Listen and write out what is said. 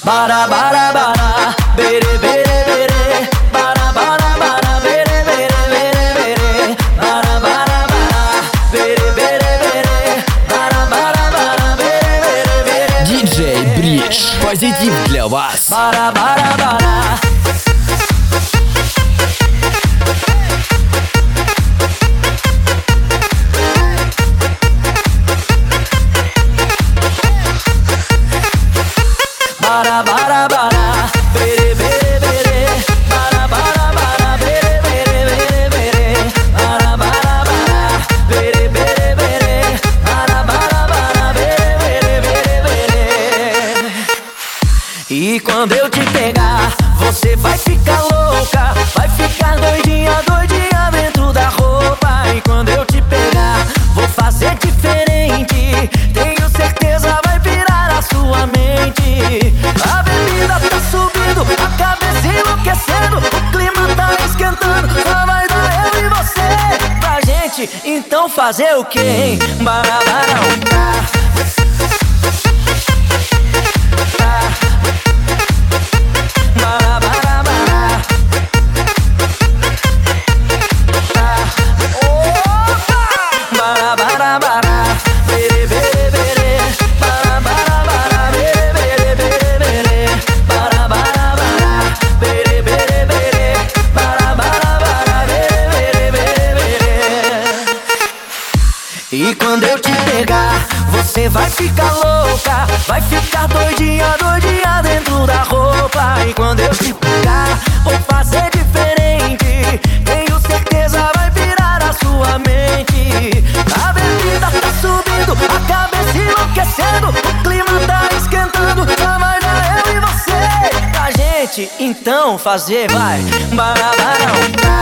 Bara bara bara, bere bere bere, bara bara bara, bere bere bere bere, bara bara bara, bere bere bere, bara bara bara, bere bere bere. Диджей Бридж, позитив для вас. Bara bara bara. Bara bara bara, bere bere bere, bara bara bara, bere bere bere bere, bara bara bara, bere bere bere, bara bara bara, bere bere bere bere. E quando eu te pegar, você vai ficar louca, vai ficar doidinha, doidinha dentro da roupa. E quando eu te pegar, vou fazer diferente, tenho certeza vai virar a sua mente. A bebida tá subindo, a cabeça enlouquecendo, o clima tá esquentando, só vai dar eu e você pra gente, então fazer o quê, hein? Barabarão. E quando eu te pegar, você vai ficar louca, vai ficar doidinha, doidinha dentro da roupa. E quando eu te pegar, vou fazer diferente, tenho certeza vai virar a sua mente. A bebida tá subindo, a cabeça enlouquecendo, o clima tá esquentando, só vai dar eu e você pra gente, então fazer vai. Barabarão.